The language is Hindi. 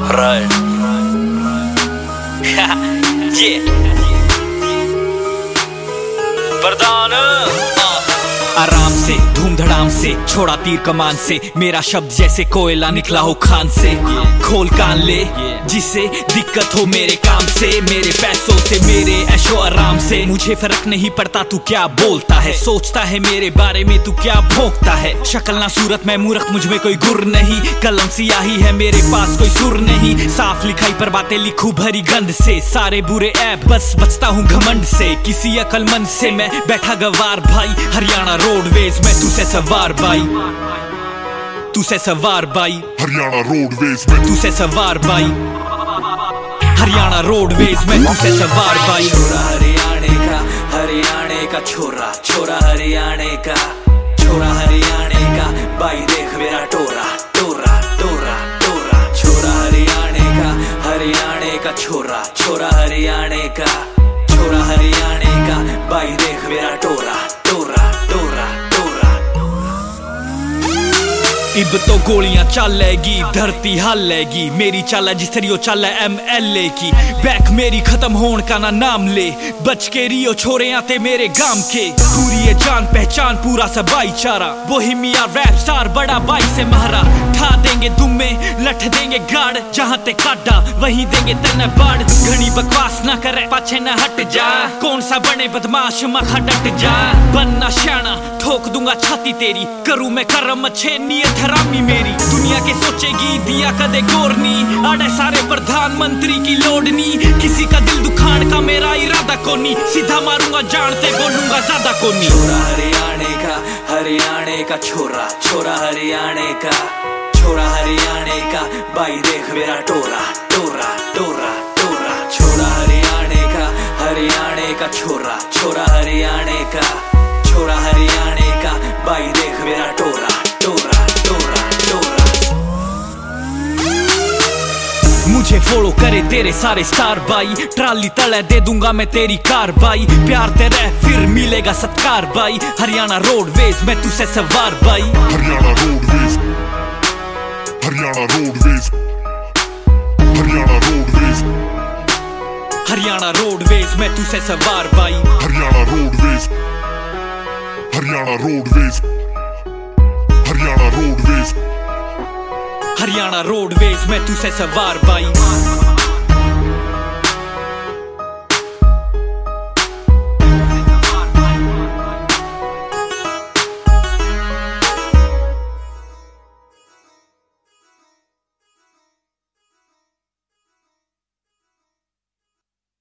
Right. Yeah. प्रधान आराम से धूम धड़ाम से छोड़ा तीर कमान से, मेरा शब्द जैसे कोयला निकला हो खान से। खोल कान ले जिसे दिक्कत हो मेरे काम से, मेरे पैसों से, मेरे ऐशो आराम से। मुझे फर्क नहीं पड़ता तू क्या बोलता है, सोचता है मेरे बारे में तू क्या भोंकता है। शक्ल ना सूरत मैं मूर्ख, मुझ में कोई गुर नहीं, कलम सियाही है मेरे पास कोई सुर नहीं। साफ लिखाई पर बातें लिखूं भरी गंध से, सारे बुरे ऐप बस बचता हूँ घमंड से। किसी अकलमंद से मैं बैठा गवार भाई, हरियाणा रोडवेज में तू से सवार भाई, तू से सवार भाई, हरियाणा रोडवेज में तू से सवार भाई, हरियाणा रोडवेज में तू से सवार भाई। छोरा हरियाणे का, हरियाणे का छोरा, छोरा हरियाणे का, छोरा हरियाणे का, भाई देख मेरा टोरा टोरा टोरा टोरा। छोरा हरियाणे का, हरियाणे का छोरा, छोरा हरियाणे का, छोरा हरियाणे का, भाई देख मेरा टोरा टोरा टोरा टोरा। इब तो गोलियां चलेगी, धरती हलेगी, मेरी चाल जिसरियो चाल MLA की। बैक मेरी खत्म होने का ना नाम ले, बच के रियो छोरे आते मेरे गांव के। पूरी ये जान पहचान पूरा सा भाईचारा, बोहेमिया रैप स्टार बड़ा भाई से महारा। ठा देंगे दुम्मे लठ देंगे गाड़, जहां ते काटा वहीं देंगे तेने बाड़। घनी बकवास ना करे पाछे ना हट जा, कौन सा बने बदमाश मखा डट जा। बनना श्याना ठोक दूंगा छाती तेरी, करूं मैं करम अच्छे नियत हरामी मेरी। दुनिया के सोचेगी दिया कदे गोरनी, आड़े सारे प्रधानमंत्री की लोडनी। किसी का दिल दुखान का मेरा इरादा कोनी, सीधा मारूंगा जानते बोलूंगा ज्यादा कोनी। छोरा हरियाणे का, हरियाणे का छोरा, छोरा हरियाणे का, छोरा हरियाणे का, भाई देख मेरा टोरा टोरा टोरा टोरा। छोरा हरियाणे का, हरियाणे का छोरा, छोरा हरियाणे का, छोरा हरियाणे का, भाई देख मेरा टोरा टोरा टोरा टोरा। मुझे फॉलो करे तेरे सारे स्टार भाई, ट्राली तले दे दूंगा मैं तेरी कार भाई। प्यार तेरे फिर मिलेगा सत्कार भाई, हरियाणा रोडवेज में तू से सवार भाई। Haryana roadways, Haryana roadways, Haryana roadways, Haryana roadways में तू से सवार भाई। Haryana roadways, Haryana roadways, Haryana roadways, Haryana roadways में तू से सवार भाई।